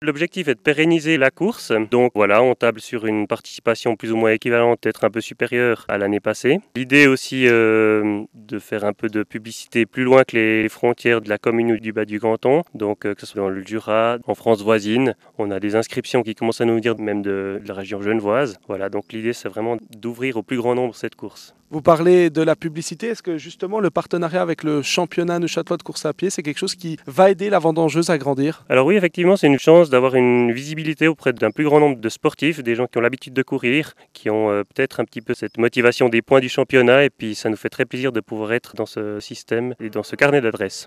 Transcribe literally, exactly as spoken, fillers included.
L'objectif est de pérenniser la course, donc voilà, on table sur une participation plus ou moins équivalente, peut-être un peu supérieure à l'année passée. L'idée aussi euh, de faire un peu de publicité plus loin que les frontières de la commune ou du bas du canton, donc euh, que ce soit dans le Jura, en France voisine. On a des inscriptions qui commencent à nous venir même de, de la région genevoise. Voilà, donc l'idée c'est vraiment d'ouvrir au plus grand nombre cette course. Vous parlez de la publicité. Est-ce que justement le partenariat avec le championnat neuchâtelois de course à pied, c'est quelque chose qui va aider la vendangeuse à grandir? Alors oui, effectivement, c'est une chance d'avoir une visibilité auprès d'un plus grand nombre de sportifs, des gens qui ont l'habitude de courir, qui ont euh, peut-être un petit peu cette motivation des points du championnat, et puis ça nous fait très plaisir de pouvoir être dans ce système et dans ce carnet d'adresses.